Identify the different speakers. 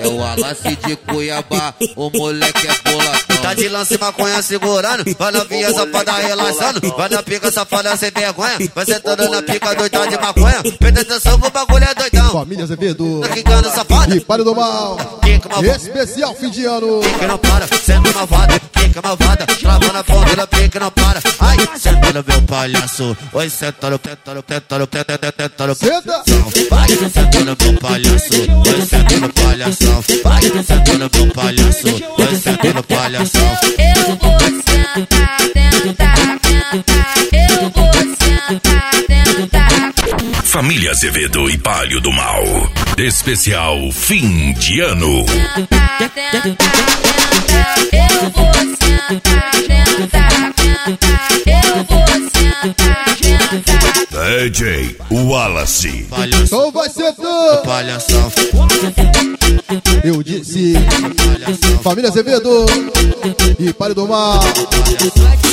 Speaker 1: É o Wallace de Cuiabá, o moleque é boladão.
Speaker 2: Tá de lance maconha segurando, vai na via safada relaxando, vai na pica safada sem vergonha, vai sentando na pica doida de maconha, presta atenção que o bagulho é doidão.
Speaker 3: Família Azevedo,
Speaker 2: tá quicando safada,
Speaker 3: e Palio do Mal, especial fim de ano.
Speaker 2: Pica não para, senta malvada, pica malvada, trava na ponta da pica não para. Ai, senta no meu palhaço, oi senta no senta. Vai, senta no meu palhaço, oi senta no palhação. Vai, senta no meu palhaço, oi senta no palhação.
Speaker 4: Eu vou sentar, tentar, eu vou sentar, tentar.
Speaker 5: Família Azevedo e Palio do Mal, especial fim de ano.
Speaker 4: Eu vou sentar, tentar, eu vou sentar, tentar.
Speaker 5: DJ Wallace.
Speaker 3: Então vai sentando.
Speaker 2: Palhação.
Speaker 3: Eu disse, Família Azevedo e Palio do Mal.